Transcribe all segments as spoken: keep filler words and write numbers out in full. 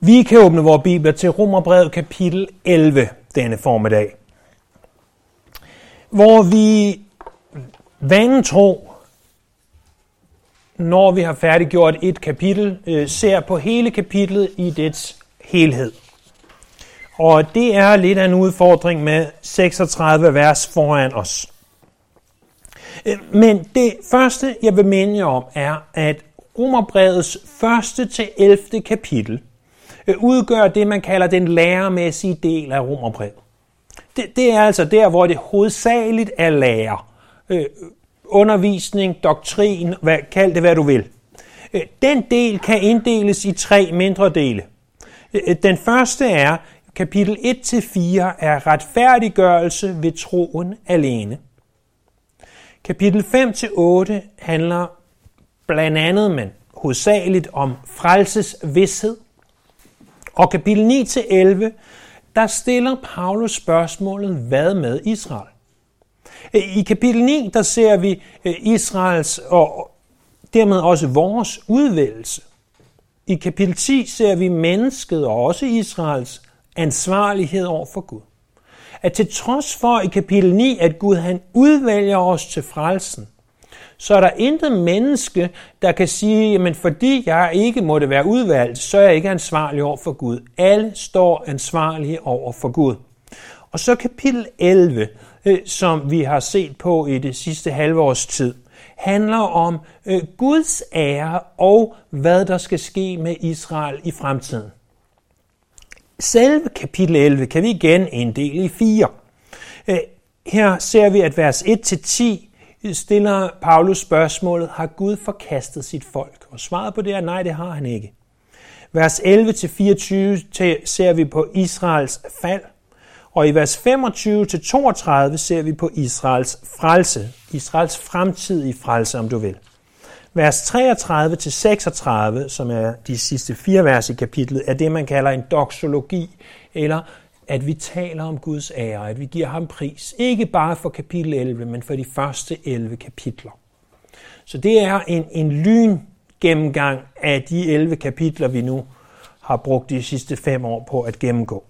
Vi kan åbne vores bibler til Romerbrevet kapitel elleve denne formiddag, hvor vi vanen tro, når vi har færdiggjort et kapitel, ser på hele kapitlet i dets helhed. Og det er lidt af en udfordring med seksogtredive vers foran os. Men det første, jeg vil minde jer om, er, at Romerbrevets første til ellevte kapitel udgør det, man kalder den læremæssige del af Romerbrevet. Det, det er altså der, hvor det hovedsageligt er lære. Øh, undervisning, doktrin, hvad, kald det hvad du vil. Øh, den del kan inddeles i tre mindre dele. Øh, den første er, kapitel et til fire er retfærdiggørelse ved troen alene. Kapitel fem til otte handler blandt andet, men hovedsageligt om frelsesvished. Og kapitel ni til elleve, der stiller Paulus spørgsmålet, hvad med Israel? I kapitel ni, der ser vi Israels og dermed også vores udvælgelse. I kapitel ti ser vi mennesket og også Israels ansvarlighed over for Gud. At til trods for i kapitel ni, at Gud han udvælger os til frelsen, så er der intet menneske, der kan sige, jamen fordi jeg ikke måtte være udvalgt, så er jeg ikke ansvarlig over for Gud. Alle står ansvarlige over for Gud. Og så kapitel elleve, som vi har set på i det sidste halve års tid, handler om Guds ære og hvad der skal ske med Israel i fremtiden. Selve kapitel elleve kan vi igen inddele i fire. Her ser vi, at vers et til ti stiller Paulus spørgsmålet, har Gud forkastet sit folk? Og svaret på det er, nej, det har han ikke. Vers elleve til fireogtyve ser vi på Israels fald, og i vers femogtyve til toogtredive ser vi på Israels frelse, Israels fremtidige frelse, om du vil. Vers treogtredive til seksogtredive, som er de sidste fire vers i kapitlet, er det, man kalder en doxologi, eller at vi taler om Guds ære, at vi giver ham pris. Ikke bare for kapitel elleve, men for de første elleve kapitler. Så det er en, en lyn gennemgang af de elleve kapitler, vi nu har brugt de sidste fem år på at gennemgå.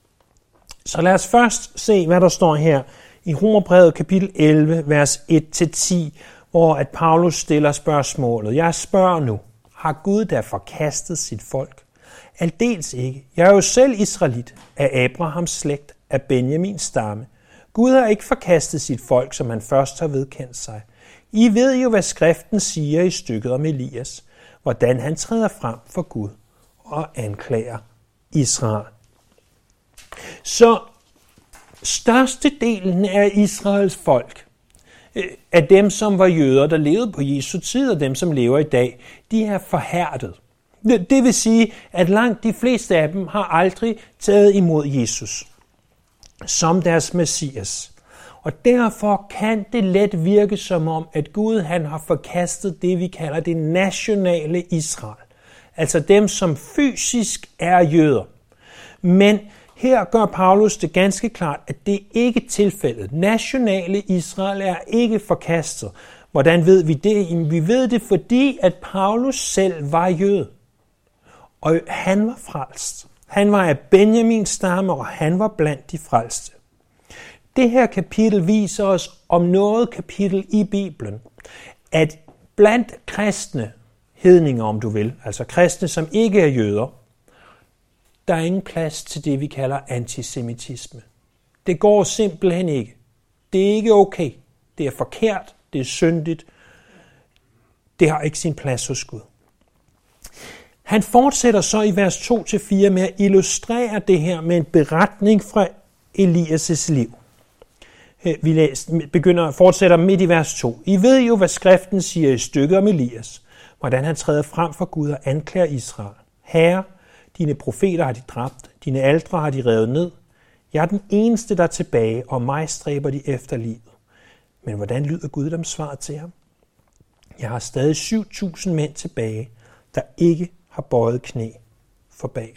Så lad os først se, hvad der står her i Romerbrevet kapitel elleve, vers et til ti, hvor at Paulus stiller spørgsmålet. Jeg spørger nu, har Gud da forkastet sit folk? Aldeles ikke. Jeg er jo selv israelit, af Abrahams slægt, af Benjamins stamme. Gud har ikke forkastet sit folk, som han først har vedkendt sig. I ved jo, hvad skriften siger i stykket om Elias, hvordan han træder frem for Gud og anklager Israel. Så størstedelen af Israels folk, af dem, som var jøder, der levede på Jesu tid, og dem, som lever i dag, de er forhærdet. Det vil sige, at langt de fleste af dem har aldrig taget imod Jesus som deres Messias. Og derfor kan det let virke som om, at Gud han har forkastet det, vi kalder det nationale Israel. Altså dem, som fysisk er jøder. Men her gør Paulus det ganske klart, at det ikke er tilfældet. Nationale Israel er ikke forkastet. Hvordan ved vi det? Vi ved det, fordi at Paulus selv var jøde. Og han var frelst. Han var af Benjamins stamme, og han var blandt de frelste. Det her kapitel viser os om noget kapitel i Bibelen, at blandt kristne, hedninger om du vil, altså kristne, som ikke er jøder, der er ingen plads til det, vi kalder antisemitisme. Det går simpelthen ikke. Det er ikke okay. Det er forkert. Det er syndigt. Det har ikke sin plads hos Gud. Han fortsætter så i vers to til fire med at illustrere det her med en beretning fra Elias' liv. Vi læser, begynder, fortsætter midt i vers to. I ved jo, hvad skriften siger i stykket om Elias, hvordan han træder frem for Gud og anklager Israel. Herre, dine profeter har de dræbt, dine aldre har de revet ned. Jeg er den eneste, der er tilbage, og mig stræber de efter livet. Men hvordan lyder Gud dem svar til ham? Jeg har stadig syv tusind mænd tilbage, der ikke har bøjet knæ for Baal.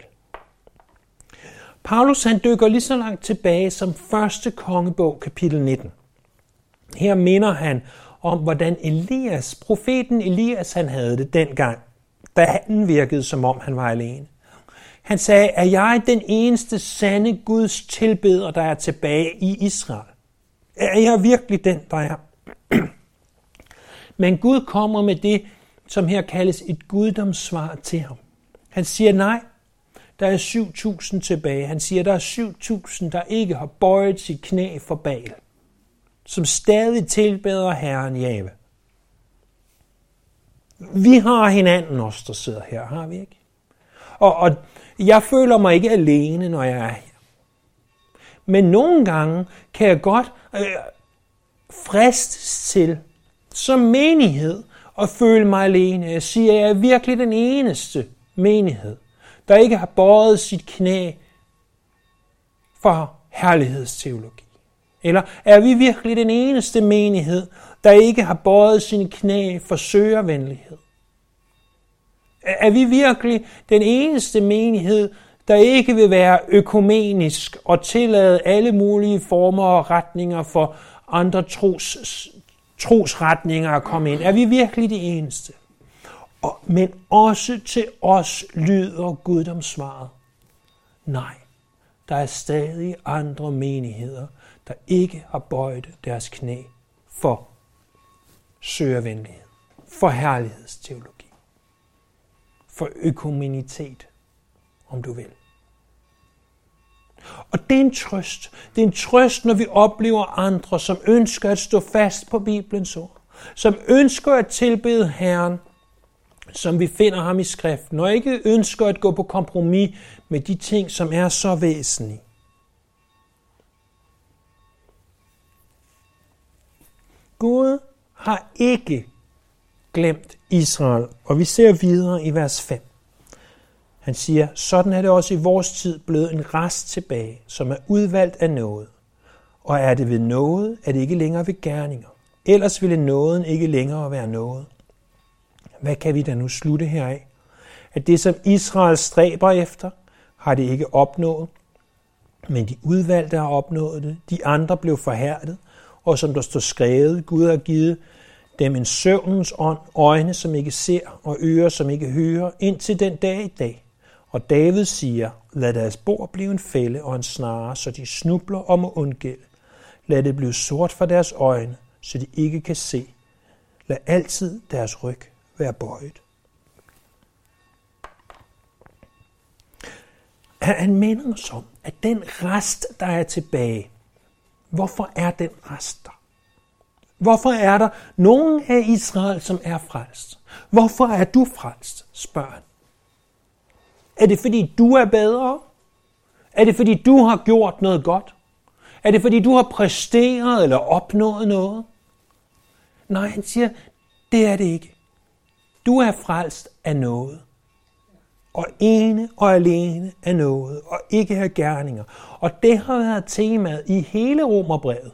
Paulus han dykker lige så langt tilbage som første kongebog, kapitel nitten. Her minder han om, hvordan Elias, profeten Elias, han havde det dengang, da han virkede, som om han var alene. Han sagde, er jeg den eneste sande Guds tilbeder, der er tilbage i Israel? Er jeg virkelig den, der er? Men Gud kommer med det, som her kaldes et guddomssvar til ham. Han siger nej, der er syv tusind tilbage. Han siger, der er syv tusind, der ikke har bøjet sit knæ for Baal, som stadig tilbeder Herren Jahve. Vi har hinanden, os der sidder her, har vi ikke? Og, og jeg føler mig ikke alene, når jeg er her. Men nogle gange kan jeg godt øh, fristes til, som menighed, at føle mig alene. Jeg siger, at jeg er virkelig den eneste menighed, der ikke har bøjet sit knæ for herlighedsteologi. Eller er vi virkelig den eneste menighed, der ikke har bøjet sine knæ for søgervenlighed? Er vi virkelig den eneste menighed, der ikke vil være økumenisk og tillade alle mulige former og retninger for andre tros, trosretninger at komme ind? Er vi virkelig de eneste? Og, men også til os lyder guddomssvaret. Nej, der er stadig andre menigheder, der ikke har bøjet deres knæ for søgervenlighed, for herlighedsteologi, for økumenitet, om du vil. Og det er en trøst. Det er en trøst, når vi oplever andre, som ønsker at stå fast på Bibelens ord, som ønsker at tilbede Herren, som vi finder ham i skriften, og ikke ønsker at gå på kompromis med de ting, som er så væsentlige. Gud har ikke glemt Israel, og vi ser videre i vers fem. Han siger, sådan er det også i vores tid blevet en rest tilbage, som er udvalgt af nåde. Og er det ved nåde, er det ikke længere ved gerninger. Ellers ville nåden ikke længere være nåde. Hvad kan vi da nu slutte heraf? At det, som Israel stræber efter, har det ikke opnået, men de udvalgte har opnået det. De andre blev forhærdet, og som der står skrevet, Gud har givet dem en søvnens ånd, øjne som ikke ser, og ører som ikke hører, indtil den dag i dag. Og David siger, lad deres bord blive en fælde og en snare, så de snubler og må undgælde. Lad det blive sort for deres øjne, så de ikke kan se. Lad altid deres ryg være bøjet. Han minder os om, at den rest, der er tilbage, hvorfor er den rest der? Hvorfor er der nogen af Israel, som er frelst? Hvorfor er du frelst, spørger han. Er det fordi du er bedre? Er det fordi du har gjort noget godt? Er det fordi du har præsteret eller opnået noget? Nej, han siger, det er det ikke. Du er frelst af noget. Og ene og alene af noget, og ikke af gerninger. Og det har været temaet i hele Romerbrevet.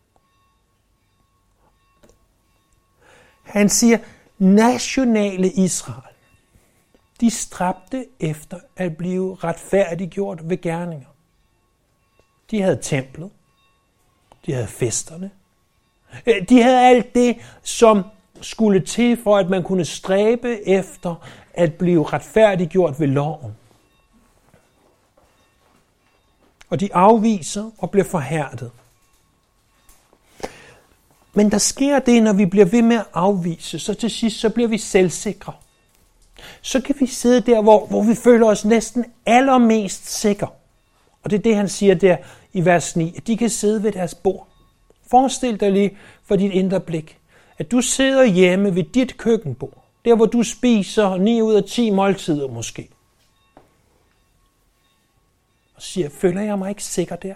Han siger, nationale Israel, de stræbte efter at blive retfærdiggjort ved gerninger. De havde templet, de havde festerne, de havde alt det, som skulle til for, at man kunne stræbe efter at blive retfærdiggjort ved loven. Og de afviser og bliver forhærdet. Men der sker det, når vi bliver ved med at afvise, så til sidst så bliver vi selvsikre. Så kan vi sidde der, hvor, hvor vi føler os næsten allermest sikre. Og det er det, han siger der i vers ni, at de kan sidde ved deres bord. Forestil dig lige for dit indre blik, at du sidder hjemme ved dit køkkenbord, der hvor du spiser ni ud af ti måltider måske. Og siger, føler jeg mig ikke sikker der?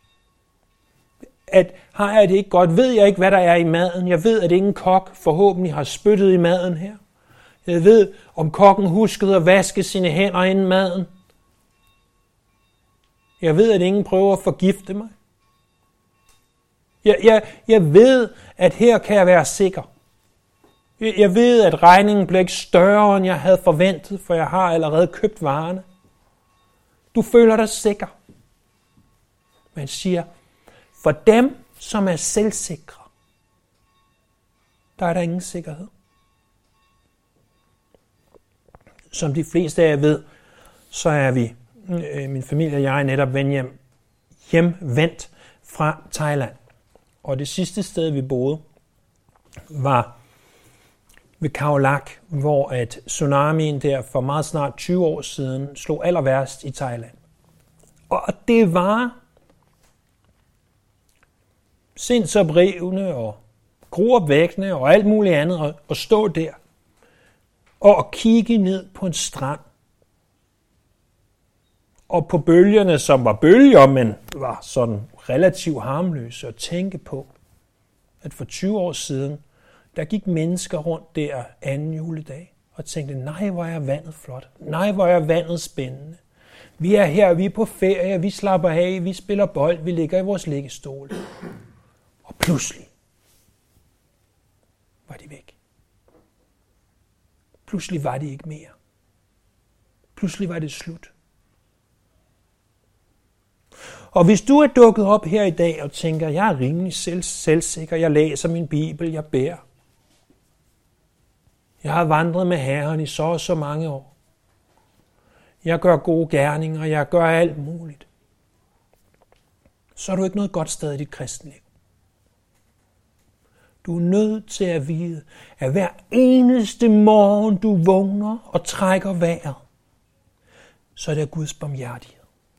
At har jeg det ikke godt? Ved jeg ikke, hvad der er i maden? Jeg ved, at ingen kok forhåbentlig har spyttet i maden her. Jeg ved, om kokken huskede at vaske sine hænder inden maden. Jeg ved, at ingen prøver at forgifte mig. Jeg, jeg, jeg ved, at her kan jeg være sikker. Jeg, jeg ved, at regningen bliver ikke større, end jeg havde forventet, for jeg har allerede købt varerne. Du føler dig sikker. Man siger, for dem, som er selvsikre, der er der ingen sikkerhed. Som de fleste af jer ved, så er vi min familie og jeg er netop vendt hjem, hjemvendt fra Thailand. Og det sidste sted, vi boede, var ved Khao Lak, hvor at tsunamien der for meget snart tyve år siden slog aller værst i Thailand. Og det var sindsoprivende og gruopvækkende og alt muligt andet at, at stå der og at kigge ned på en strand. Og på bølgerne, som var bølger, men var sådan relativt harmløse, at tænke på, at for tyve år siden, der gik mennesker rundt der anden juledag og tænkte, nej, hvor er vandet flot. Nej, hvor er vandet spændende. Vi er her, vi er på ferie, vi slapper af, vi spiller bold, vi ligger i vores liggestol. Og pludselig var de væk. Pludselig var de ikke mere. Pludselig var det slut. Og hvis du er dukket op her i dag og tænker, jeg er rimelig selv, selvsikker, jeg læser min bibel, jeg beder. Jeg har vandret med Herren i så og så mange år. Jeg gør gode gerninger, jeg gør alt muligt. Så er du ikke noget godt sted i dit kristenliv. Du er nødt til at vide, at hver eneste morgen, du vågner og trækker vejret, så er det Guds barmhjertighed.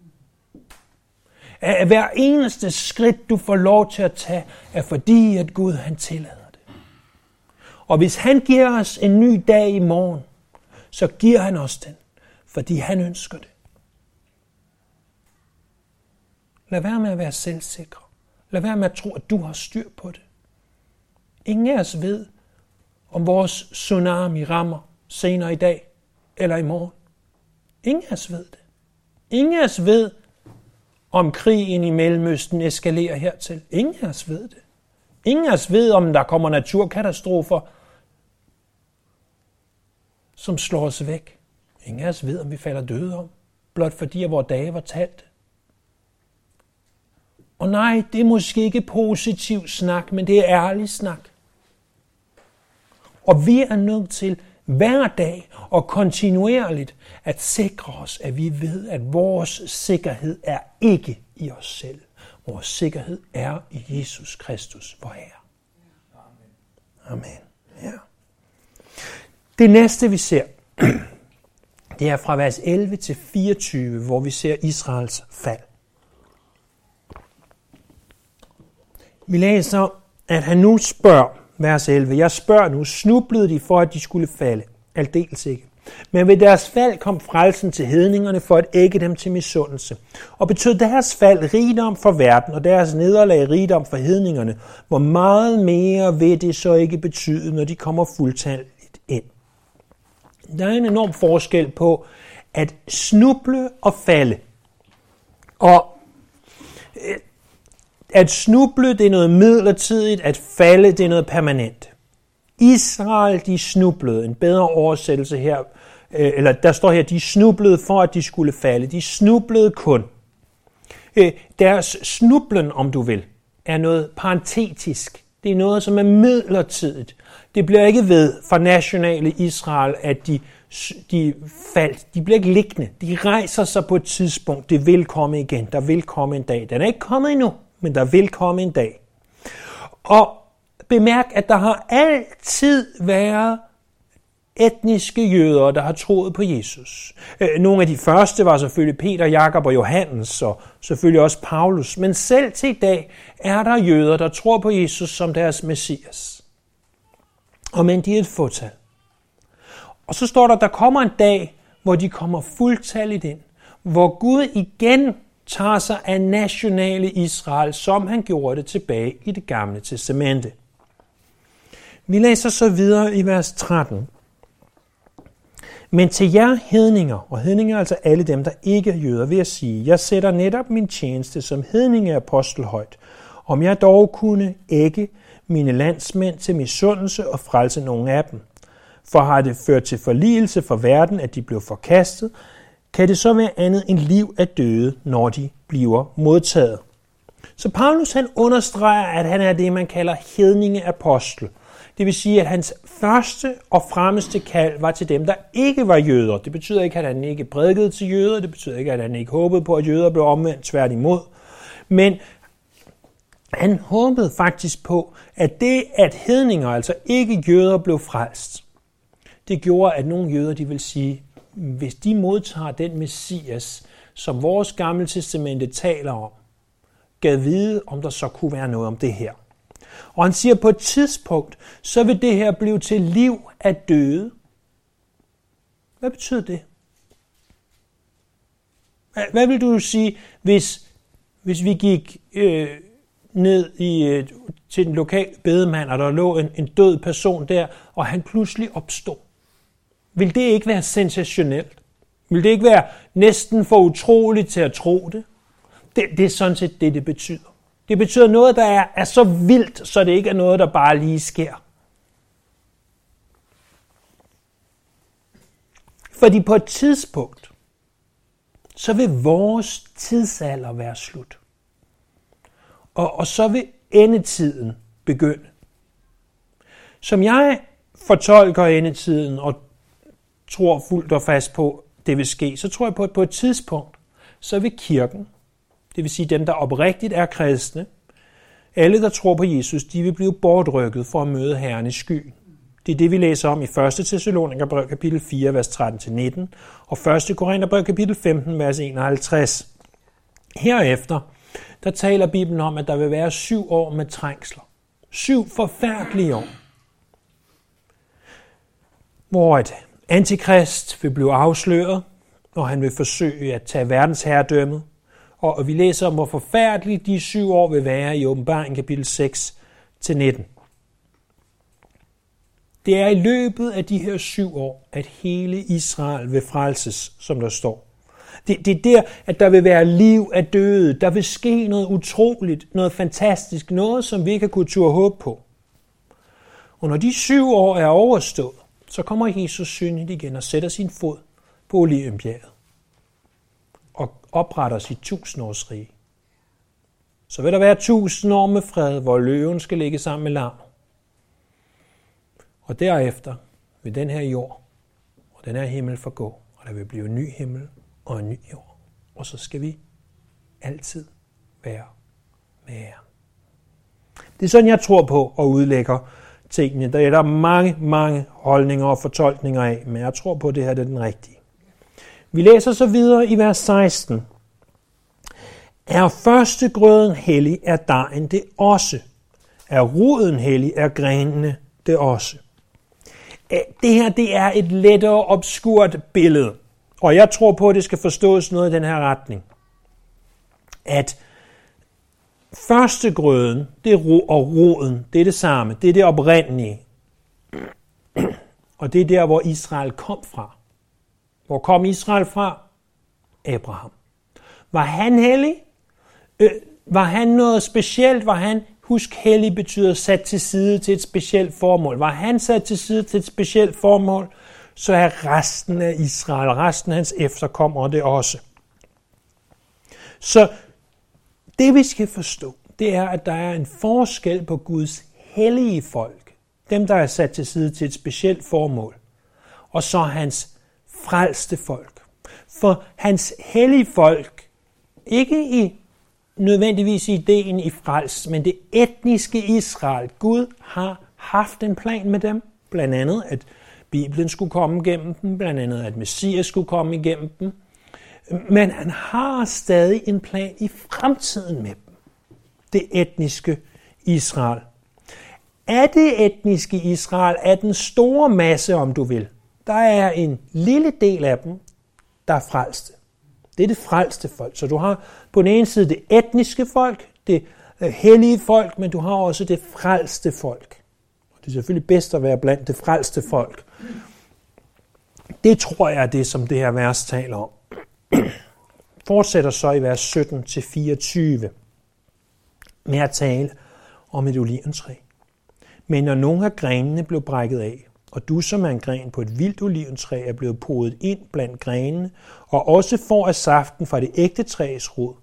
At hver eneste skridt, du får lov til at tage, er fordi, at Gud han tillader det. Og hvis han giver os en ny dag i morgen, så giver han os den, fordi han ønsker det. Lad være med at være selvsikre. Lad være med at tro, at du har styr på det. Ingen af os ved, om vores tsunami rammer senere i dag eller i morgen. Ingen af os ved det. Ingen af os ved, om krigen i Mellemøsten eskalerer hertil. Ingen af os ved det. Ingen af os ved, om der kommer naturkatastrofer, som slår os væk. Ingen af os ved, om vi falder døde om, blot fordi at vores dage var talt. Og nej, det er måske ikke positiv snak, men det er ærlig snak. Og vi er nødt til hver dag og kontinuerligt at sikre os, at vi ved, at vores sikkerhed er ikke i os selv. Vores sikkerhed er i Jesus Kristus, vor Herre. Amen. Ja. Det næste, vi ser, det er fra vers elleve til fireogtyve, hvor vi ser Israels fald. Vi læser, at han nu spørger, vers elleve, jeg spørger nu, snublede de for, at de skulle falde? Aldeles ikke. Men ved deres fald kom frelsen til hedningerne for at ægge dem til misundelse. Og betød deres fald rigdom for verden, og deres nederlag rigdom for hedningerne, hvor meget mere vil det så ikke betyde, når de kommer fuldtalligt ind. Der er en enorm forskel på at snuble og falde. Og at snuble, det er noget midlertidigt, at falde, det er noget permanent. Israel, de snublede. En bedre oversættelse her, eller der står her, de snublede for, at de skulle falde. De snublede kun. Deres snublen, om du vil, er noget parentetisk. Det er noget, som er midlertidigt. Det bliver ikke ved for nationale Israel, at de, de faldt. De bliver ikke liggende. De rejser sig på et tidspunkt. Det vil komme igen. Der vil komme en dag. Den er ikke kommet endnu, men der vil komme en dag. Og bemærk, at der har altid været etniske jøder, der har troet på Jesus. Nogle af de første var selvfølgelig Peter, Jakob og Johannes, og selvfølgelig også Paulus. Men selv til i dag er der jøder, der tror på Jesus som deres messias. Og men de er et fåtal. Og så står der, at der kommer en dag, hvor de kommer fuldtalligt ind. Hvor Gud igen tager sig af nationale Israel, som han gjorde det tilbage i det gamle testamente. Vi læser så videre i vers tretten. Men til jer hedninger, og hedninger er altså alle dem, der ikke er jøder, vil jeg sige, jeg sætter netop min tjeneste som hedningeapostel højt, om jeg dog kunne ægge mine landsmænd til misundelse og frelse nogle af dem. For har det ført til forligelse for verden, at de blev forkastet, kan det så være andet end liv af døde, når de bliver modtaget. Så Paulus han understreger, at han er det, man kalder hedningeapostel. Det vil sige, at hans første og fremmeste kald var til dem, der ikke var jøder. Det betyder ikke, at han ikke prædikede til jøder. Det betyder ikke, at han ikke håbede på, at jøder blev omvendt, tværtimod. Men han håbede faktisk på, at det, at hedninger, altså ikke jøder, blev frelst, det gjorde, at nogle jøder, de vil sige, hvis de modtager den Messias, som vores gamle testamente taler om, gad vide, om der så kunne være noget om det her. Og han siger, på et tidspunkt, så vil det her blive til liv af døde. Hvad betyder det? Hvad vil du sige, hvis, hvis vi gik øh, ned i, øh, til den lokale bedemand, og der lå en, en død person der, og han pludselig opstod? Vil det ikke være sensationelt? Vil det ikke være næsten for utroligt til at tro det? Det, det er sådan set det, det betyder. Det betyder noget, der er, er så vildt, så det ikke er noget, der bare lige sker. Fordi på et tidspunkt, så vil vores tidsalder være slut. Og, og så vil endetiden begynde. Som jeg fortolker endetiden og tror fuldt og fast på, det vil ske, så tror jeg på, at på et tidspunkt, så vil kirken, det vil sige dem, der oprigtigt er kristne, alle, der tror på Jesus, de vil blive bortrykket for at møde Herren i skyen. Det er det, vi læser om i første Thessalonikerbrev kapitel fire, vers tretten til nitten, og første Korintherbrev kapitel femten, vers enoghalvtreds. Herefter, der taler Bibelen om, at der vil være syv år med trængsler. Syv forfærdelige år. Hvor et antikrist vil blive afsløret, og han vil forsøge at tage verdensherredømmet. Og vi læser om, hvor forfærdeligt de syv år vil være i Åbenbaringen kapitel seks til nitten. Det er i løbet af de her syv år, at hele Israel vil frelses, som der står. Det, det er der, at der vil være liv af døde. Der vil ske noget utroligt, noget fantastisk, noget, som vi ikke har kunnet turde håbe på. Og når de syv år er overstået, så kommer Jesus synligt igen og sætter sin fod på Olivenbjerget og opretter sit tusindårsrige. Så vil der være tusind år med fred, hvor løven skal ligge sammen med lam. Og derefter vil den her jord og den her himmel forgå, og der vil blive en ny himmel og en ny jord. Og så skal vi altid være med Herren. Det er sådan, jeg tror på og udlægger tingene. Der er der mange, mange holdninger og fortolkninger af, men jeg tror på, at det her er den rigtige. Vi læser så videre i vers seksten. Er førstegrøden hellig, er dejen det også. Er roden hellig, er grenene det også. Det her, det er et lettere obskurt billede, og jeg tror på, at det skal forstås noget i den her retning. At førstegrøden, det er ro, og roden, det er det samme, det er det oprindelige. Og det er der, hvor Israel kom fra. Hvor kom Israel fra? Abraham. Var han hellig? Øh, var han noget specielt? Var han, husk, hellig betyder sat til side til et specielt formål. Var han sat til side til et specielt formål, så er resten af Israel, resten af hans efterkommere det også. Så det vi skal forstå, det er, at der er en forskel på Guds hellige folk, dem der er sat til side til et specielt formål, og så hans frelste folk. For hans hellige folk, ikke i nødvendigvis ideen i frels, men det etniske Israel, Gud har haft en plan med dem, blandt andet at Bibelen skulle komme igennem dem, blandt andet at Messias skulle komme igennem dem, men han har stadig en plan i fremtiden med dem, det etniske Israel. Af det etniske Israel er den store masse, om du vil. Der er en lille del af dem, der er frelste. Det er det frelste folk. Så du har på den ene side det etniske folk, det hellige folk, men du har også det frelste folk. Det er selvfølgelig bedst at være blandt det frelste folk. Det tror jeg er det, som det her vers taler om. Fortsætter så i vers sytten til fireogtyve med at tale om et oliventræ. Men når nogle af grenene blev brækket af, og du som er en gren på et vildt oliventræ er blevet podet ind blandt grenene, og også får af saften fra det ægte træs rod,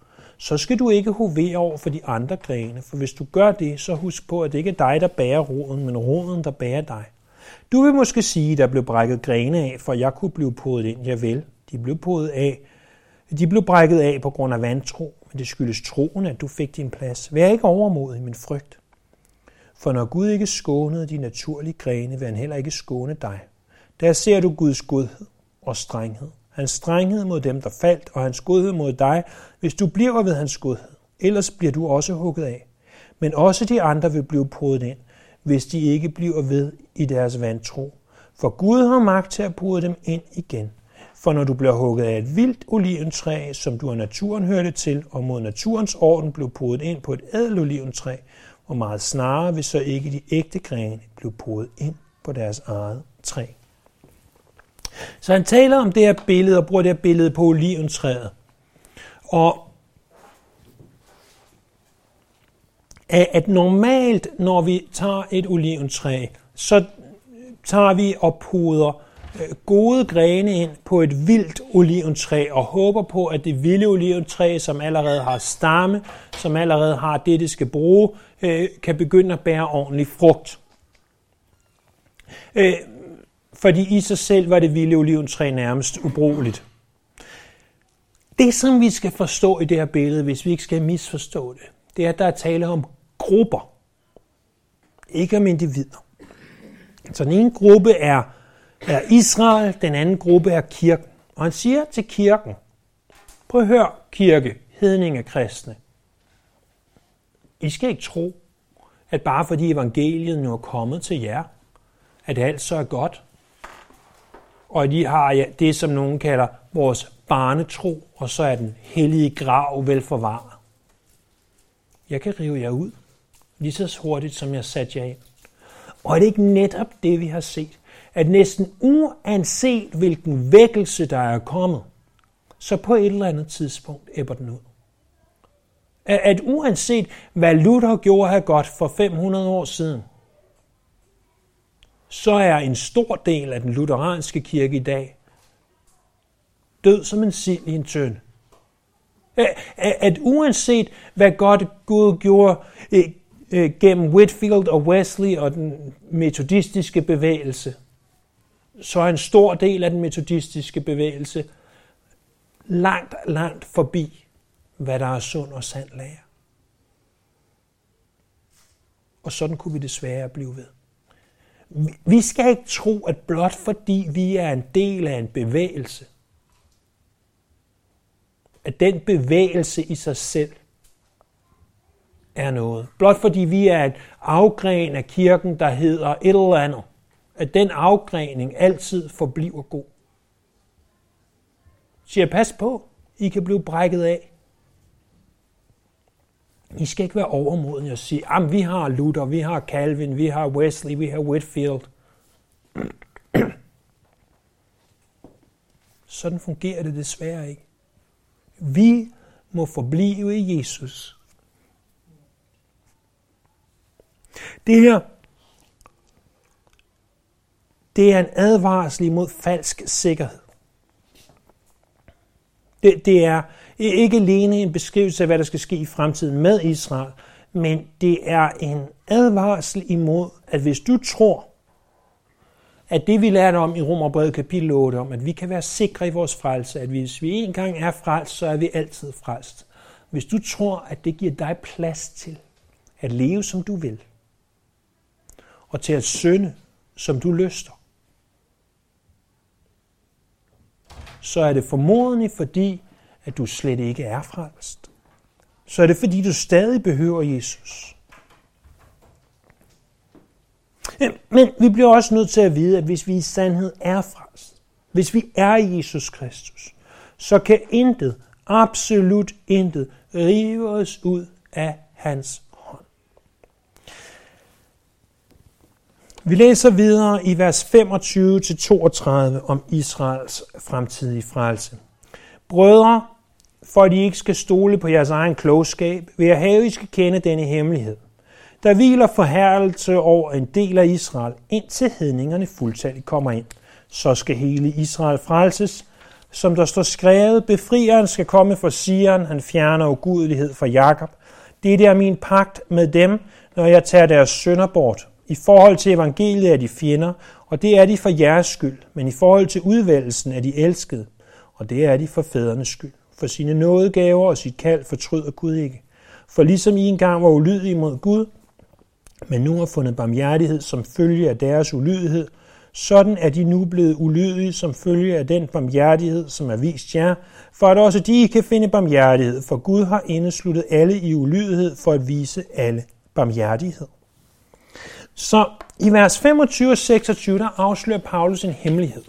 så skal du ikke hovere over for de andre grene, for hvis du gør det, så husk på, at det ikke er dig, der bærer roden, men roden, der bærer dig. Du vil måske sige, at der blev brækket grene af, for jeg kunne blive podet ind. Ja vel, de blev podet af. De blev brækket af på grund af vantro, men det skyldes troen, at du fik din plads. Vær ikke overmodig, men frygt. For når Gud ikke skånede de naturlige grene, vil han heller ikke skåne dig. Der ser du Guds godhed og strenghed. Hans strenghed mod dem, der faldt, og hans godhed mod dig, hvis du bliver ved hans godhed. Ellers bliver du også hugget af. Men også de andre vil blive podet ind, hvis de ikke bliver ved i deres vantro. For Gud har magt til at pode dem ind igen. For når du bliver hugget af et vildt oliventræ, som du af naturen hørte til, og mod naturens orden blev podet ind på et ædelt oliventræ, hvor meget snarere vil så ikke de ægte grene blive podet ind på deres eget træ. Så han taler om det her billede, og bruger det her billede på oliventræet. Og at normalt, når vi tager et oliventræ, så tager vi og poder gode grene ind på et vildt oliventræ, og håber på, at det vilde oliventræ, som allerede har stamme, som allerede har det, det skal bruge, kan begynde at bære ordentlig frugt. Fordi i sig selv var det vilde oliventræ nærmest ubrugeligt. Det, som vi skal forstå i det her billede, hvis vi ikke skal misforstå det, det er, at der er tale om grupper, ikke om individer. Så den ene gruppe er, er Israel, den anden gruppe er kirken. Og han siger til kirken, prøv at høre kirke, hedninge kristne. I skal ikke tro, at bare fordi evangeliet nu er kommet til jer, at alt så er godt, og at I har ja, det, som nogen kalder vores barnetro, og så er den hellige grav velforvaret. Jeg kan rive jer ud, lige så hurtigt, som jeg satte jer ind. Og er det ikke netop det, vi har set? At næsten uanset hvilken vækkelse, der er kommet, så på et eller andet tidspunkt ebber den ud. At uanset hvad Luther gjorde her godt for fem hundrede år siden, så er en stor del af den lutheranske kirke i dag død som en sild i en tønde. At uanset hvad godt Gud gjorde gennem Whitfield og Wesley og den metodistiske bevægelse, så er en stor del af den metodistiske bevægelse langt, langt forbi, hvad der er sund og sand lære. Og sådan kunne vi desværre blive ved. Vi skal ikke tro, at blot fordi vi er en del af en bevægelse, at den bevægelse i sig selv er noget. Blot fordi vi er et afgren af kirken, der hedder et eller andet, at den afgrening altid forbliver god. Så jeg pas på, I kan blive brækket af. I skal ikke være overmodige og sige, at vi har Luther, vi har Calvin, vi har Wesley, vi har Whitfield. Sådan fungerer det desværre ikke. Vi må forblive i Jesus. Det her, det er en advarsel imod falsk sikkerhed. Det, det er ikke alene en beskrivelse af, hvad der skal ske i fremtiden med Israel, men det er en advarsel imod, at hvis du tror, at det vi lærte om i Romerbrevet kapitel otte, om at vi kan være sikre i vores frelse, at hvis vi en gang er frelst, så er vi altid frelst. Hvis du tror, at det giver dig plads til at leve, som du vil, og til at synde, som du lyster, så er det formodentlig fordi, at du slet ikke er frelst. Så er det fordi, du stadig behøver Jesus. Men vi bliver også nødt til at vide, at hvis vi i sandhed er frelst, hvis vi er i Jesus Kristus, så kan intet, absolut intet, rive os ud af hans hånd. Vi læser videre i vers femogtyve til toogtredive om Israels fremtidige frelse. Brødre, for at I ikke skal stole på jeres egen klogskab, vil jeg have, at I skal kende denne hemmelighed. Der hviler forherligelse over en del af Israel, indtil hedningerne fuldtalligt kommer ind. Så skal hele Israel frelses, som der står skrevet, befrieren skal komme fra Sion, han fjerner ugudelighed fra Jakob. Det er min pagt med dem, når jeg tager deres synder bort. I forhold til evangeliet er de fjender, og det er de for jeres skyld, men i forhold til udvælgelsen er de elskede, og det er de for fædrenes skyld. For sine nådegaver og sit kald fortryder Gud ikke. For ligesom I engang var ulydige mod Gud, men nu har fundet barmhjertighed som følge af deres ulydighed, sådan er de nu blevet ulydige som følge af den barmhjertighed, som er vist jer, for at også de kan finde barmhjertighed, for Gud har indesluttet alle i ulydighed for at vise alle barmhjertighed. Så i vers femogtyve og seksogtyve, der afslører Paulus en hemmelighed.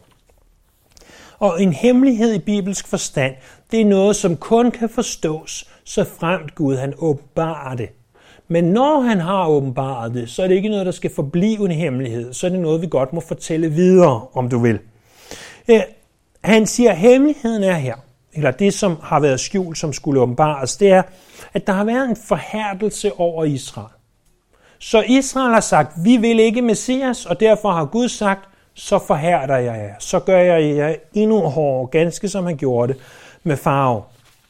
Og en hemmelighed i bibelsk forstand, det er noget, som kun kan forstås, så fremt Gud han åbenbarer det. Men når han har åbenbaret det, så er det ikke noget, der skal forblive en hemmelighed. Så er det noget, vi godt må fortælle videre, om du vil. Eh, han siger, at hemmeligheden er her, eller det, som har været skjult, som skulle åbenbares, det er, at der har været en forhærdelse over Israel. Så Israel har sagt, vi vil ikke Messias, og derfor har Gud sagt, så forhærder jeg jer. Så gør jeg jer endnu hårdere, ganske som han gjorde det med Farao.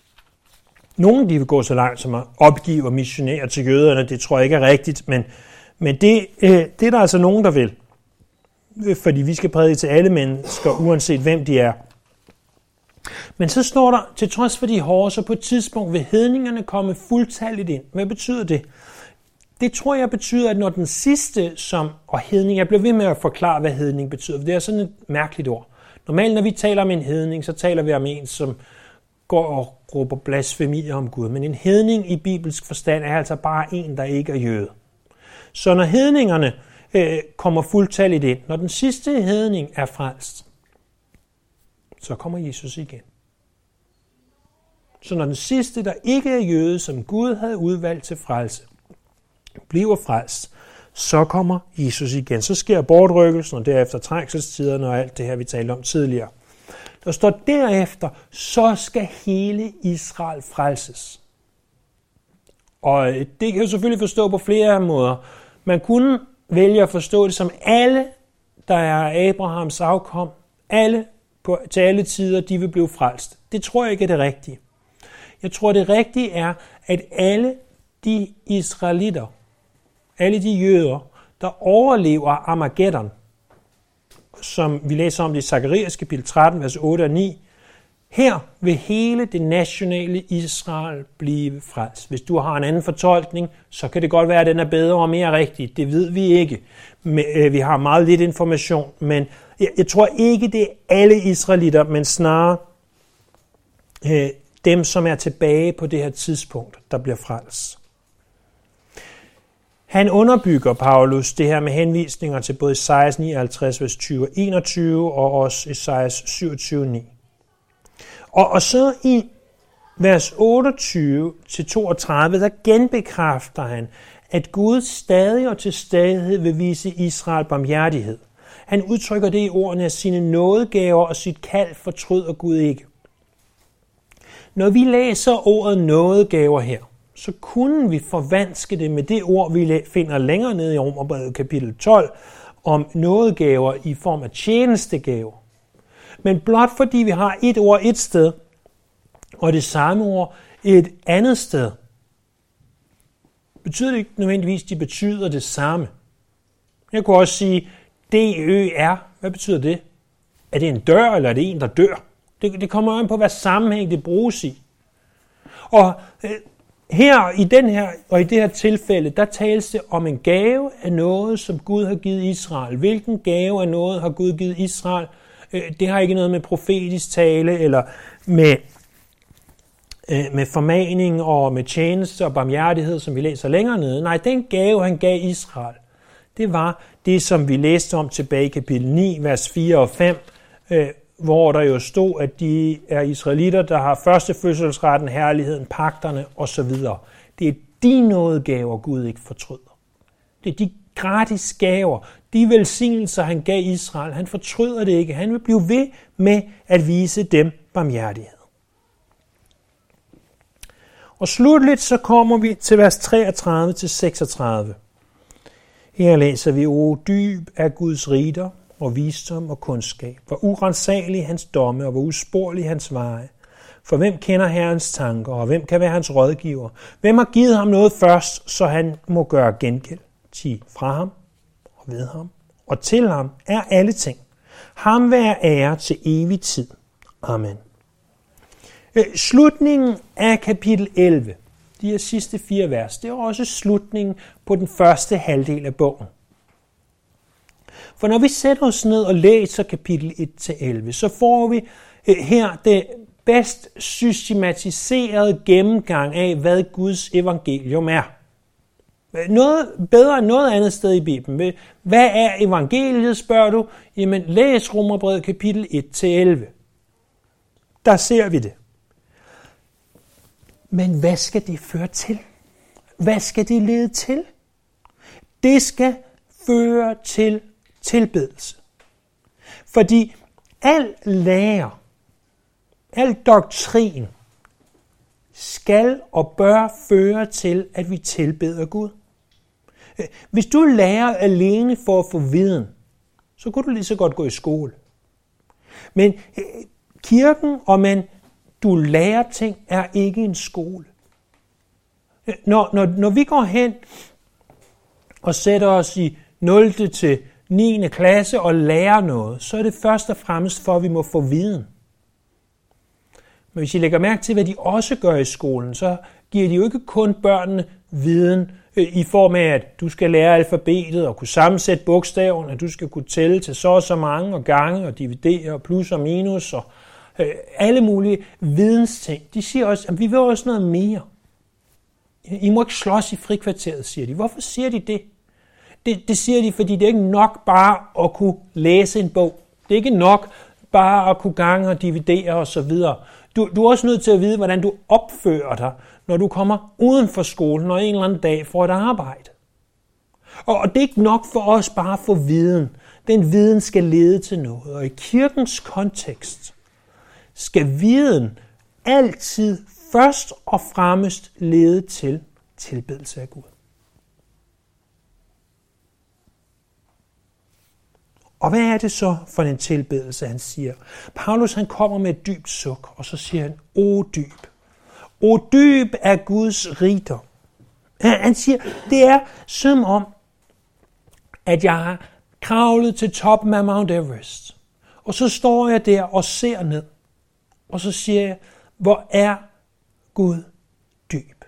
Nogle de vil gå så langt som at opgive og missionere til jøderne, det tror jeg ikke er rigtigt, men, men det, øh, det er der altså nogen, der vil. Fordi vi skal prædike til alle mennesker, uanset hvem de er. Men så står der, til trods for de hårde, så på et tidspunkt vil hedningerne komme fuldtalligt ind. Hvad betyder det? Det tror jeg betyder, at når den sidste som, og hedning, jeg bliver ved med at forklare, hvad hedning betyder, for det er sådan et mærkeligt ord. Normalt, når vi taler om en hedning, så taler vi om en, som går og råber blasfemi om Gud. Men en hedning i bibelsk forstand er altså bare en, der ikke er jøde. Så når hedningerne øh, kommer fuldtalligt ind, når den sidste hedning er frelst, så kommer Jesus igen. Så når den sidste, der ikke er jøde, som Gud havde udvalgt til frelse, bliver frelst, så kommer Jesus igen. Så sker bortrykkelsen, og derefter trængselstiderne og alt det her, vi talte om tidligere. Der står derefter, så skal hele Israel frelses. Og det kan jeg selvfølgelig forstå på flere måder. Man kunne vælge at forstå det som alle, der er Abrahams afkom, alle på, til alle tider, de vil blive frelst. Det tror jeg ikke er det rigtige. Jeg tror, det rigtige er, at alle de israelitter, alle de jøder, der overlever Armageddon, som vi læser om det i Zakarias kapitel tretten, vers otte og ni, her vil hele det nationale Israel blive frelst. Hvis du har en anden fortolkning, så kan det godt være, at den er bedre og mere rigtig. Det ved vi ikke. Vi har meget lidt information, men jeg tror ikke, det er alle israelitter, men snarere øh, dem, som er tilbage på det her tidspunkt, der bliver frelst. Han underbygger, Paulus, det her med henvisninger til både Esajas nioghalvtreds, vers tyve og enogtyve, og også Esajas syvogtyve, ni. Og, og så i vers otteogtyve til toogtredive, der genbekræfter han, at Gud stadig og til stadighed vil vise Israel barmhjertighed. Han udtrykker det i ordene af sine nådegaver og sit kald fortryder Gud ikke. Når vi læser ordet nådegaver her, så kunne vi forvanske det med det ord, vi finder længere nede i Romerbrevet kapitel tolv, om nådegaver i form af tjenestegaver. Men blot fordi vi har et ord et sted, og det samme ord et andet sted, betyder det ikke nødvendigvis, at de betyder det samme. Jeg kunne også sige, D Ø R. Hvad betyder det? Er det en dør, eller er det en, der dør? Det, det kommer an på, hvad sammenhæng det bruges i. Og øh, her i den her og i det her tilfælde, der tales det om en gave af noget, som Gud har givet Israel. Hvilken gave af noget har Gud givet Israel? Det har ikke noget med profetisk tale eller med, med formaning og med tjeneste og barmhjertighed, som vi læser længere nede. Nej, den gave, han gav Israel, det var det, som vi læste om tilbage i kapitel ni, vers fire og fem, hvor der jo stod, at de er israelitter, der har første fødselsretten, herligheden, pagterne osv. Det er de nådegaver, Gud ikke fortryder. Det er de gratis gaver, de velsignelser, han gav Israel. Han fortryder det ikke. Han vil blive ved med at vise dem barmhjertighed. Og slutligt så kommer vi til vers treogtredive til seksogtredive. Her læser vi, O dyb er Guds riger, og visdom og kundskab. Hvor uransagelige hans domme, og hvor usporlige hans veje. For hvem kender Herrens tanker, og hvem kan være hans rådgiver? Hvem har givet ham noget først, så han må gøre gengæld? Ti fra ham, og ved ham, og til ham er alle ting. Ham være ære til evig tid. Amen. Slutningen af kapitel elleve, de her sidste fire vers, det er også slutningen på den første halvdel af bogen. For når vi sætter os ned og læser kapitel et til elleve, så får vi her det bedst systematiserede gennemgang af, hvad Guds evangelium er. Noget bedre end noget andet sted i Bibelen. Hvad er evangeliet, spørger du? Jamen, læs Romerbrevet kapitel et til elleve. Der ser vi det. Men hvad skal det føre til? Hvad skal det lede til? Det skal føre til tilbedelse. Fordi al lære, al doktrin skal og bør føre til, at vi tilbeder Gud. Hvis du lærer alene for at få viden, så kunne du lige så godt gå i skole. Men kirken og man, du lærer ting, er ikke en skole. Når, når, når vi går hen og sætter os i nul til niende klasse og lærer noget, så er det først og fremmest for, at vi må få viden. Men hvis I lægger mærke til, hvad de også gør i skolen, så giver de jo ikke kun børnene viden i form af, at du skal lære alfabetet og kunne sammensætte bogstaverne, at du skal kunne tælle til så og så mange og gange og dividere og plus og minus og øh, alle mulige vidensting. De siger også, at vi vil også noget mere. I må ikke slås i frikvarteret, siger de. Hvorfor siger de det? Det, det siger de, fordi det er ikke nok bare at kunne læse en bog. Det er ikke nok bare at kunne gange og dividere osv. Du, du er også nødt til at vide, hvordan du opfører dig, når du kommer uden for skolen og en eller anden dag får et arbejde. Og, og det er ikke nok for os bare at få viden. Den viden skal lede til noget. Og i kirkens kontekst skal viden altid først og fremmest lede til tilbedelse af Gud. Og hvad er det så for en tilbedelse, han siger? Paulus han kommer med et dybt suk, og så siger han, o dyb. O dyb er Guds rigdom. Han siger, det er som om, at jeg har kravlet til toppen af Mount Everest. Og så står jeg der og ser ned. Og så siger jeg, hvor er Gud dyb?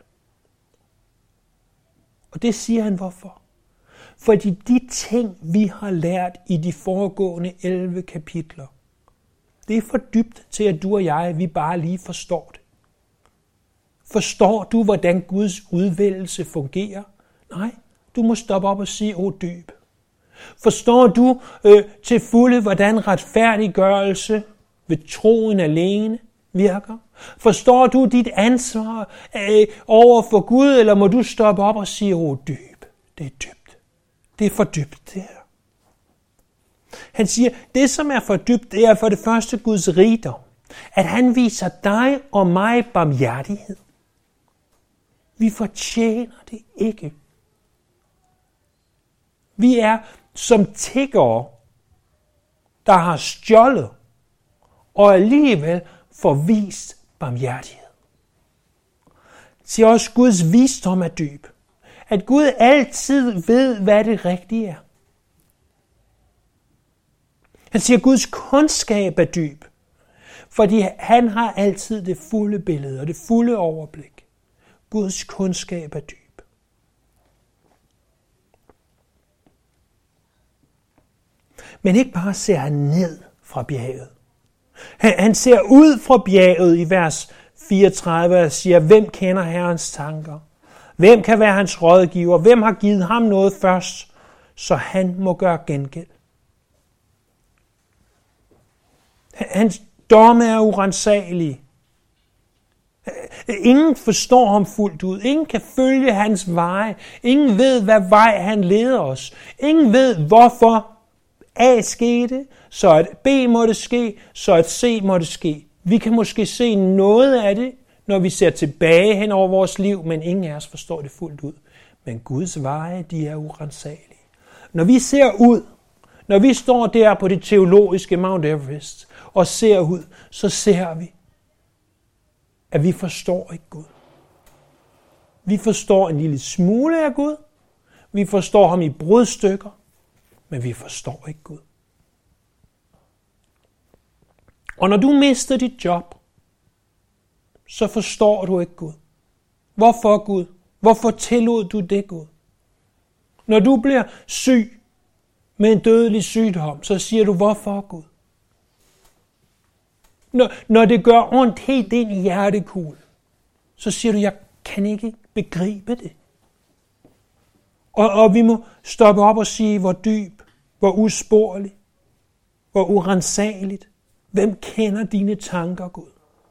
Og det siger han hvorfor? Fordi de ting, vi har lært i de foregående elleve kapitler, det er for dybt til, at du og jeg, vi bare lige forstår det. Forstår du, hvordan Guds udvælgelse fungerer? Nej, du må stoppe op og sige, åh dyb. Forstår du øh, til fulde, hvordan retfærdiggørelse ved troen alene virker? Forstår du dit ansvar øh, over for Gud, eller må du stoppe op og sige, åh dyb, det er dybt. Det er for dybt, det her. Han siger, det som er for dybt, det er for det første Guds rigdom. At han viser dig og mig barmhjertighed. Vi fortjener det ikke. Vi er som tiggere, der har stjålet, og alligevel får vist barmhjertighed. Han siger også, Guds visdom er dyb. At Gud altid ved, hvad det rigtige er. Han siger, at Guds kundskab er dyb, fordi han har altid det fulde billede og det fulde overblik. Guds kundskab er dyb. Men ikke bare ser han ned fra bjerget. Han, han ser ud fra bjerget i vers fireogtredive og siger, hvem kender Herrens tanker? Hvem kan være hans rådgiver? Hvem har givet ham noget først, så han må gøre gengæld? Hans domme er uransagelige. Ingen forstår ham fuldt ud. Ingen kan følge hans veje. Ingen ved, hvad vej han leder os. Ingen ved, hvorfor A skete, så at B måtte ske, så at C måtte ske. Vi kan måske se noget af det, når vi ser tilbage hen over vores liv, men ingen af os forstår det fuldt ud. Men Guds veje, de er uransagelige. Når vi ser ud, Når vi står der på det teologiske Mount Everest og ser ud, så ser vi, at vi forstår ikke Gud. Vi forstår en lille smule af Gud. Vi forstår ham i brudstykker, men vi forstår ikke Gud. Og når du mister dit job, så forstår du ikke Gud. Hvorfor Gud? Hvorfor tillod du det, Gud? Når du bliver syg med en dødelig sygdom, så siger du, hvorfor Gud? Når, når det gør ondt helt ind i hjertekuglen, så siger du, jeg kan ikke begribe det. Og, og vi må stoppe op og sige, hvor dyb, hvor usporlig, hvor urensageligt. Hvem kender dine tanker, Gud?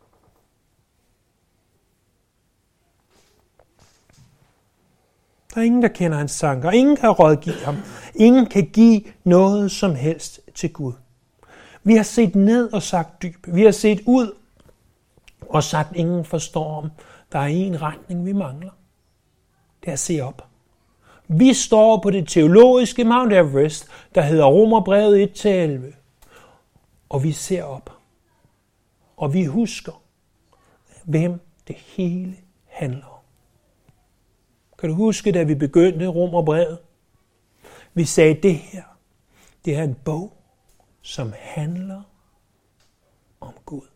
Der er ingen, der kender hans tanker. Ingen kan rådgive ham. Ingen kan give noget som helst til Gud. Vi har set ned og sagt dyb. Vi har set ud og sagt, ingen forstår ham. Der er en retning, vi mangler. Det er at se op. Vi står på det teologiske Mount Everest, der hedder Romerbrevet et til elleve. Og vi ser op. Og vi husker, hvem det hele handler om. Kan du huske, da vi begyndte Romerbrevet? Vi sagde, det her, det er en bog, som handler om Gud.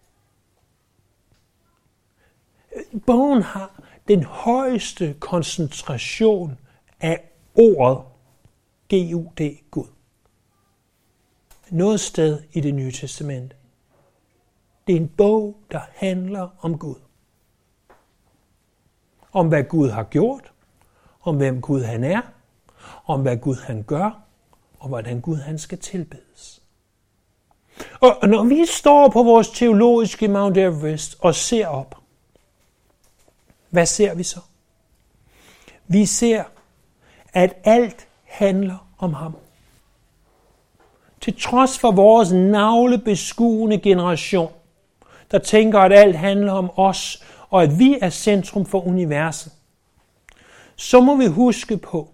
Bogen har den højeste koncentration af ordet G U D, Gud. Noget sted i det nye testamente. Det er en bog, der handler om Gud. Om hvad Gud har gjort, om hvem Gud han er, om hvad Gud han gør, og hvordan Gud han skal tilbedes. Og når vi står på vores teologiske Mount Everest og ser op, hvad ser vi så? Vi ser, at alt handler om ham. Til trods for vores navlebeskuende generation, der tænker, at alt handler om os, og at vi er centrum for universet, så må vi huske på,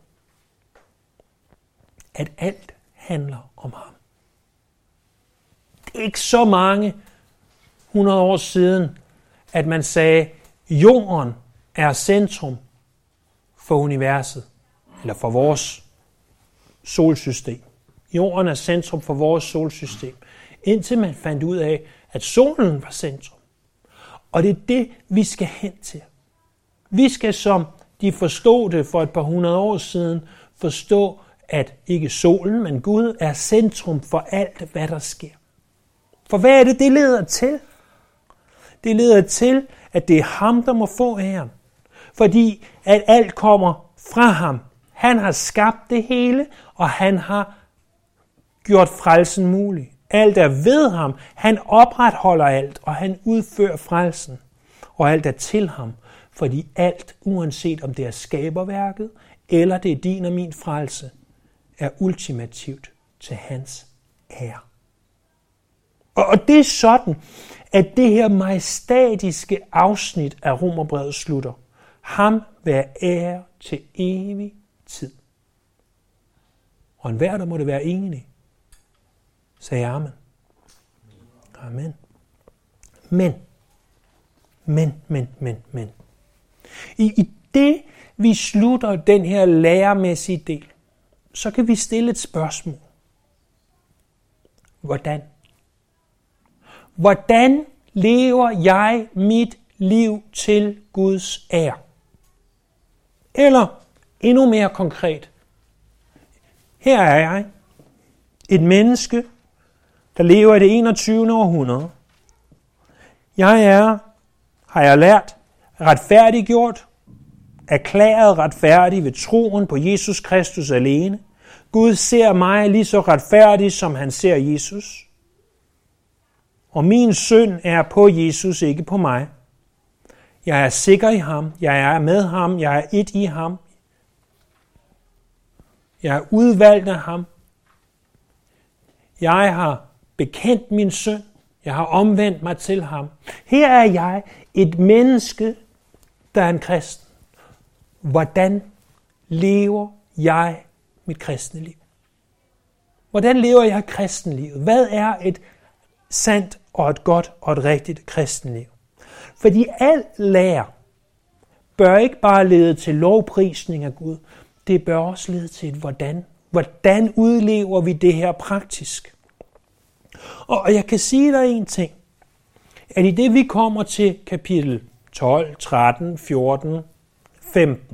at alt handler om ham. Det er ikke så mange hundrede år siden, at man sagde, jorden er centrum for universet, eller for vores solsystem. Jorden er centrum for vores solsystem, indtil man fandt ud af, at solen var centrum. Og det er det, vi skal hen til. Vi skal, som de forstod det for et par hundrede år siden, forstå, at ikke solen, men Gud er centrum for alt, hvad der sker. For hvad er det, det leder til? Det leder til, at det er ham, der må få æren. Fordi at alt kommer fra ham. Han har skabt det hele, og han har gjort frelsen mulig. Alt er ved ham. Han opretholder alt, og han udfører frelsen. Og alt er til ham, fordi alt, uanset om det er skaberværket, eller det er din og min frelse, er ultimativt til hans ære. Og det er sådan, at det her majestatiske afsnit af Romerbrevet slutter. Ham være ære til evig tid. Og enhver, der må det være enig, sagde amen. Amen. Men, men, men, men, men. I, I det, vi slutter den her læremæssige del, så kan vi stille et spørgsmål. Hvordan? Hvordan lever jeg mit liv til Guds ære? Eller endnu mere konkret. Her er jeg, et menneske, der lever i det enogtyvende århundrede. Jeg er, har jeg lært, retfærdiggjort, erklæret retfærdig ved troen på Jesus Kristus alene. Gud ser mig lige så retfærdig, som han ser Jesus. Og min synd er på Jesus, ikke på mig. Jeg er sikker i ham. Jeg er med ham. Jeg er et i ham. Jeg er udvalgt af ham. Jeg har bekendt min synd. Jeg har omvendt mig til ham. Her er jeg, et menneske, der er en kristen. Hvordan lever jeg mit kristne liv? Hvordan lever jeg kristenlivet? Hvad er et sandt og et godt og et rigtigt kristenliv? Fordi al lære bør ikke bare lede til lovprisning af Gud, det bør også lede til et hvordan. Hvordan udlever vi det her praktisk? Og jeg kan sige dig en ting, at i det vi kommer til kapitel tolv, tretten, fjorten, femten,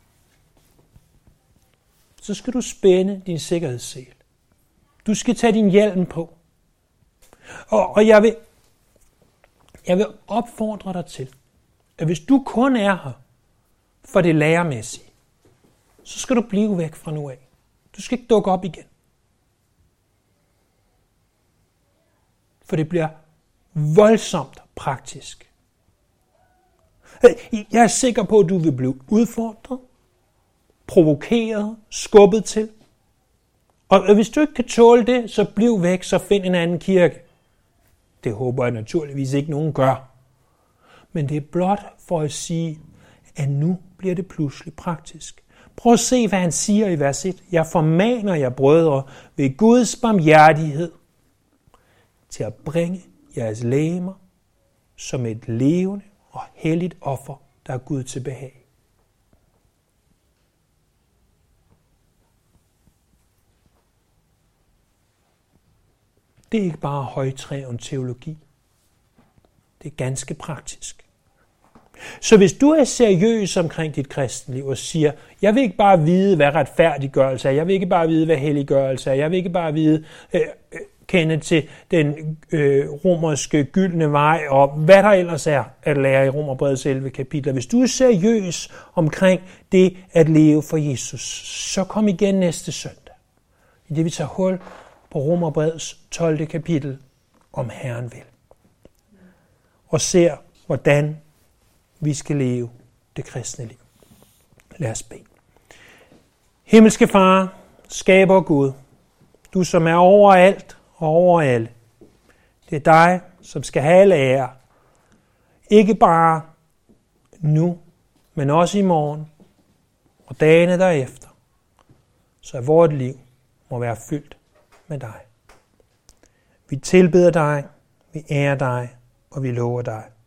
så skal du spænde din sikkerhedssel. Du skal tage din hjelm på. Og, og jeg, vil, jeg vil opfordre dig til, at hvis du kun er her for det læremæssige, så skal du blive væk fra nu af. Du skal ikke dukke op igen. For det bliver voldsomt praktisk. Jeg er sikker på, at du vil blive udfordret, provokeret, skubbet til. Og hvis du ikke kan tåle det, så bliv væk, så find en anden kirke. Det håber jeg naturligvis ikke nogen gør. Men det er blot for at sige, at nu bliver det pludselig praktisk. Prøv at se, hvad han siger i vers et. Jeg formaner jer, brødre, ved Guds barmhjertighed, til at bringe jeres legemer som et levende og helligt offer, der er Gud til behag. Det er ikke bare højtræven teologi. Det er ganske praktisk. Så hvis du er seriøs omkring dit kristenliv og siger, jeg vil ikke bare vide, hvad retfærdiggørelse er, jeg vil ikke bare vide, hvad helliggørelse er, jeg vil ikke bare vide, øh, øh, kende til den øh, romerske gyldne vej, og hvad der ellers er at lære i Romerbrevets elleve kapitler. Hvis du er seriøs omkring det at leve for Jesus, så kom igen næste søndag. I det vi tager hul på Romerbrevets tolvte kapitel, om Herren vil. Og ser, hvordan vi skal leve det kristne liv. Lad os bede. Himmelske Far, skaber Gud, du som er over alt og over alle. Det er dig, som skal have al ære. Ikke bare nu, men også i morgen og dagene derefter. Så vort liv må være fyldt med dig. Vi tilbeder dig, vi ærer dig, og vi lover dig.